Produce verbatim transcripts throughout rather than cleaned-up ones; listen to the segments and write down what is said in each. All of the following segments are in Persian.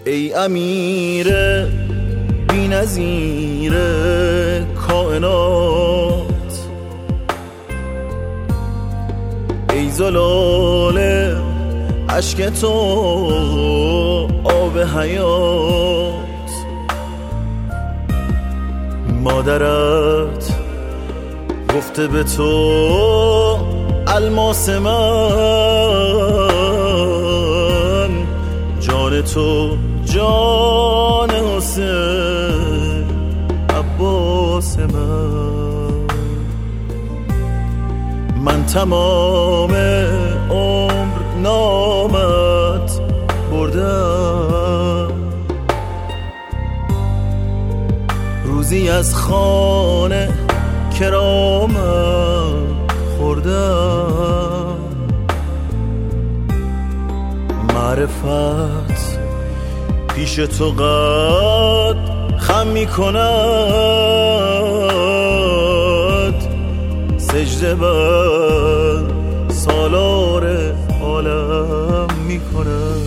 ای امیر بی نظیر کائنات، ای زلال عشق تو آب حیات، مادرت گفته به تو الماس من، جان تو جان حسین عباس من. من تمام عمر نامت بردم، روزی از خانه کرامت خوردم. معرفت پیش تو قد خم می کند، سجده بر سالار عالم می کند.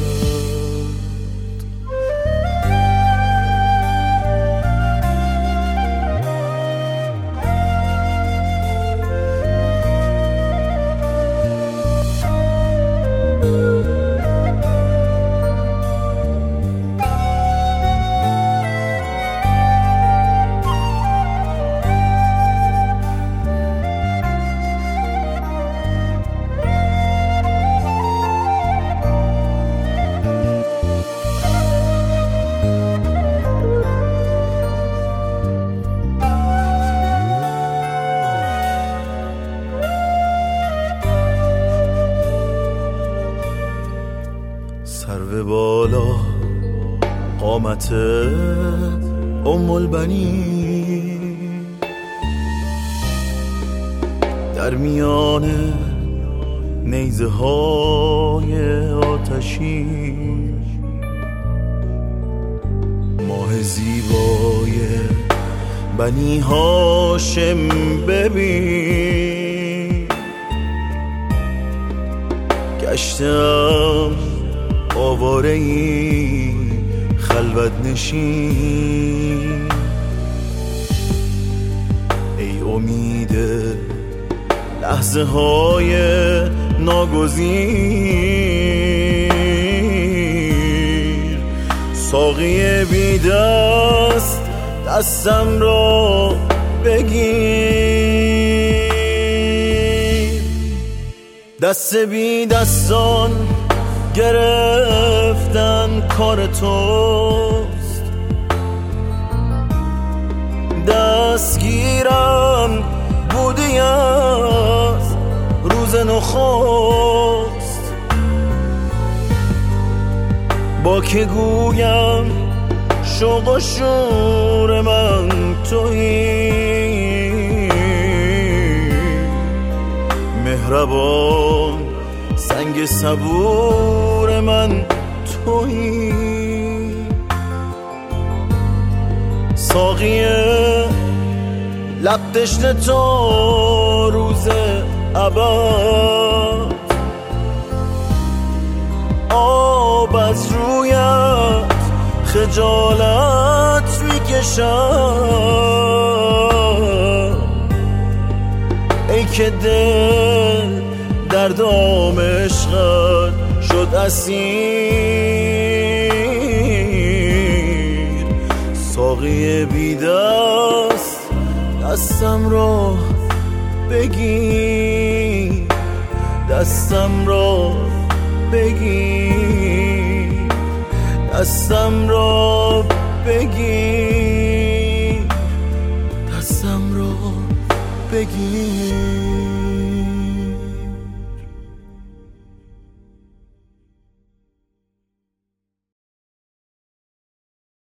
سرو بالا قامت ام البنین، در میان نیزه های آتشین، ماه زیبای بنی هاشم ببین. گشتم آواره ای خلوت نشین، ای امید لحظه های ناگزیر، ساقی بی دست دستم را بگیر. دست بی دستان گرفتن کار توست، دستگیرم بودی از روز نخست. با که گویم شوق و شور من تویی، مهربان سنگ صبور من تویی. ساقی لب تشنه تا روز ابد، آب از رویت خجالت میکشم، ای که دل در دام عشقت شد اسیر. ساقی بی دست دستم را بگیر، دستم را بگیر، دستم را بگیر، دستم را بگیر.